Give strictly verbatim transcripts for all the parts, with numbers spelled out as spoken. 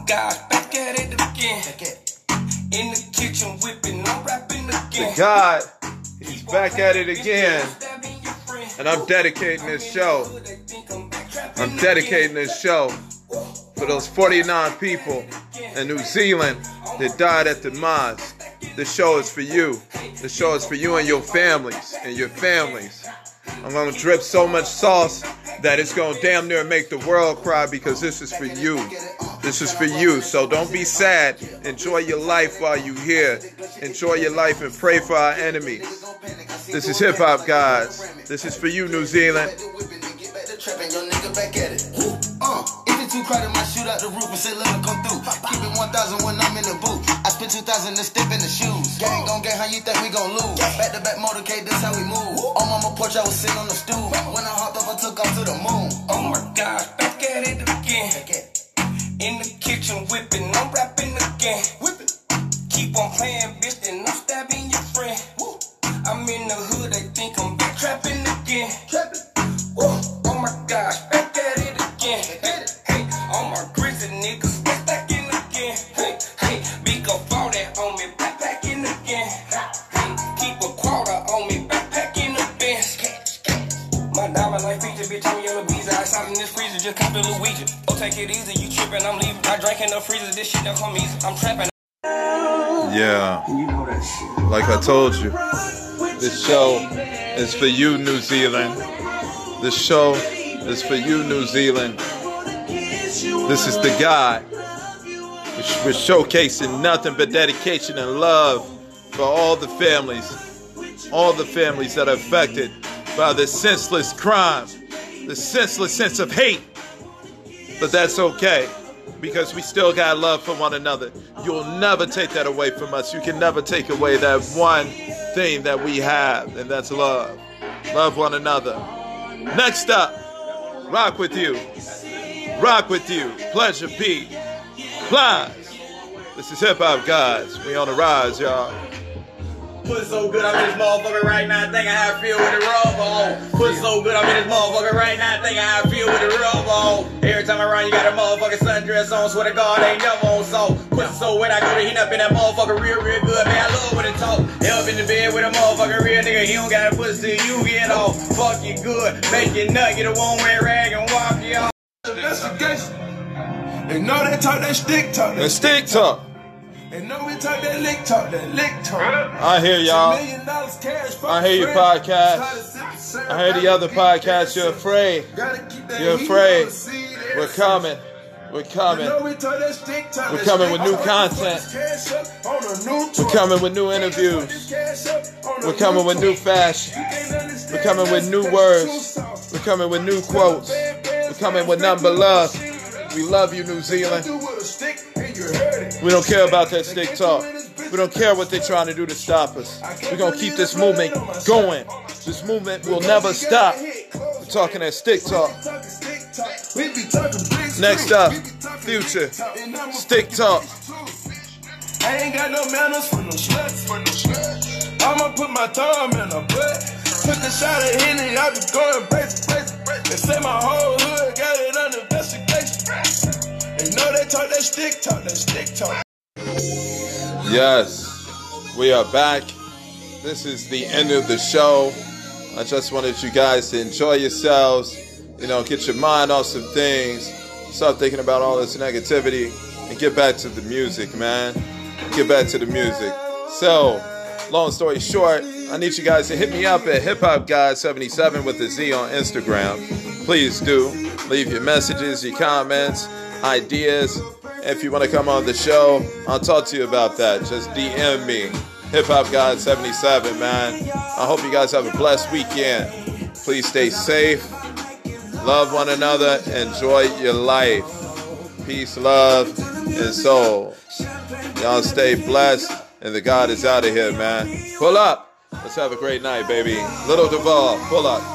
gosh, back at it again. Back at in the kitchen whipping, I'm rapping again. The God, he's back at it again. And I'm dedicating this show. I'm dedicating this show for those forty-nine people in New Zealand that died at the mosque. This show is for you. This show is for you and your families and your families. I'm going to drip so much sauce that it's going to damn near make the world cry, because this is for you. This is for you. So don't be sad. Enjoy your life while you're here. Enjoy your life and pray for our enemies. This is Hip Hop Guys. This is for you, New Zealand. Too crowded, my shoot out the roof and say let them come through. Keep it one thousand when I'm in the booth. I spent two thousand to step in the shoes. Gang gon' gang, how you think we gon' lose? Back to back motorcade, that's how we move. On mama porch, I was sitting on the stool. When I hopped up, I took off to the moon. Oh my gosh, back at it again. In the kitchen whipping, I'm rapping again. Whipping. Keep on playing, bitch, then I'm stabbing your friend. I'm in the hood, they think I'm back trapping again. Trapping. Oh my gosh, back at it again. All my grizzly niggas back in again. Hey, hey, big up all that on me, backpacking again. Hey, keep a quarter on me, backpacking the bench. My diamond like feature, bitch, I'm yellow bees outside in this freezer, just cop a Luigi. Oh, take it easy, you tripping, I'm leaving. I drank in the freezer, this shit don't come easy. I'm trapping. Yeah, like I told you, this show is for you, New Zealand. This show is for you, New Zealand. This is the God. We're showcasing nothing but dedication and love for all the families, all the families that are affected by this senseless crime, the senseless sense of hate. But that's okay, because we still got love for one another. You'll never take that away from us. You can never take away that one thing that we have, and that's love. Love one another. Next up, rock with you. Rock with you. Pleasure P. Plies. This is Hip Hop Guys. We on the rise, y'all. Put so good, I'm in this motherfucker right now, thinking how I feel with the rub on. Put so good, I'm in this motherfucker right now, thinking how I feel with the rub on. Every time I run, you got a motherfucking sundress on, swear to God, ain't never on so. Put so wet, I go to heat up in that motherfucker real, real good, man, I love when it talk. Up in the bed with a motherfucker real nigga, he don't got a pussy till you get off. Fuck you good, make you nut, get a one-way rag and walk you off. Investigation. They know they talk that stick talk. That stick talk. They know we talk that lick talk, that lick talk. I hear y'all. I hear your podcast. I hear the other podcast. You're afraid. You're afraid. We're coming. We're coming. We're coming with new content. We're coming with new interviews. We're coming with new fashion. We're coming with new words. We're coming with new quotes. We're coming with nothing but love. We love you, New Zealand. We don't care about that stick talk. We don't care what they're trying to do to stop us. We're going to keep this movement going. This movement will never stop. We're talking that stick talk. Next up, Future. Stick talk. I ain't got no manners for no sluts. I'ma put my thumb in a butt. Took a shot at Henny, I be going crazy, crazy. They say my whole hood got it under investigation. They know they talk that stick talk, that stick talk. Yes, we are back. This is the end of the show. I just wanted you guys to enjoy yourselves. You know, get your mind off some things. Stop thinking about all this negativity and get back to the music, man. Get back to the music. So, long story short, I need you guys to hit me up at Hip Hop Guy seventy-seven with a Z on Instagram. Please do. Leave your messages, your comments, ideas. If you want to come on the show, I'll talk to you about that. Just D M me. Hip Hop Guy seventy-seven, man. I hope you guys have a blessed weekend. Please stay safe. Love one another. Enjoy your life. Peace, love, and soul. Y'all stay blessed. And the God is out of here, man. Pull up. Let's have a great night, baby. Little Duval, pull up.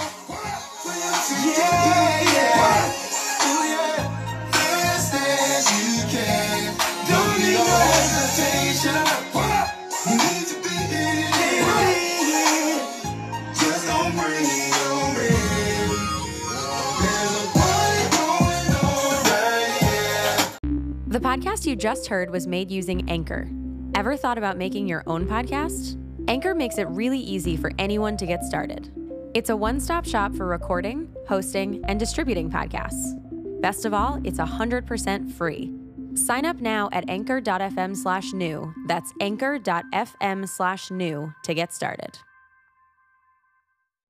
The podcast you just heard was made using Anchor. Ever thought about making your own podcast? Anchor makes it really easy for anyone to get started. It's a one-stop shop for recording, hosting, and distributing podcasts. Best of all, it's one hundred percent free. Sign up now at anchor.fm slash new. That's anchor.fm slash new to get started.